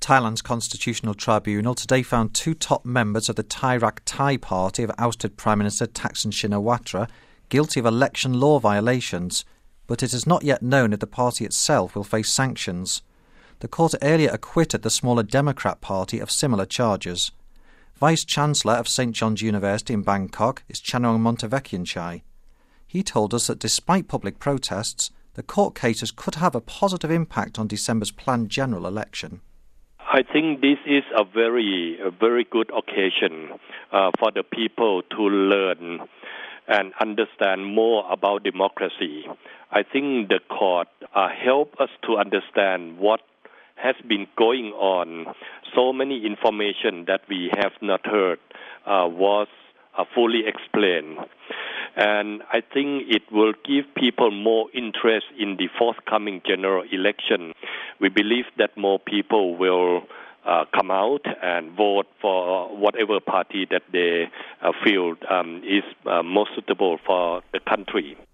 Thailand's Constitutional Tribunal today found two top members of the Thai Rak Thai party of ousted Prime Minister Thaksin Shinawatra guilty of election law violations, but it is not yet known if the party itself will face sanctions. The court earlier acquitted the smaller Democrat Party of similar charges. Vice-Chancellor of St John's University in Bangkok is Chanrong Montevecchianchai. He told us that despite public protests, the court cases could have a positive impact on December's planned general election. I think this is a very good occasion for the people to learn and understand more about democracy. I think the court help us to understand what has been going on. So many information that we have not heard was fully explained. And I think it will give people more interest in the forthcoming general election. We believe that more people will come out and vote for whatever party that they feel is most suitable for the country.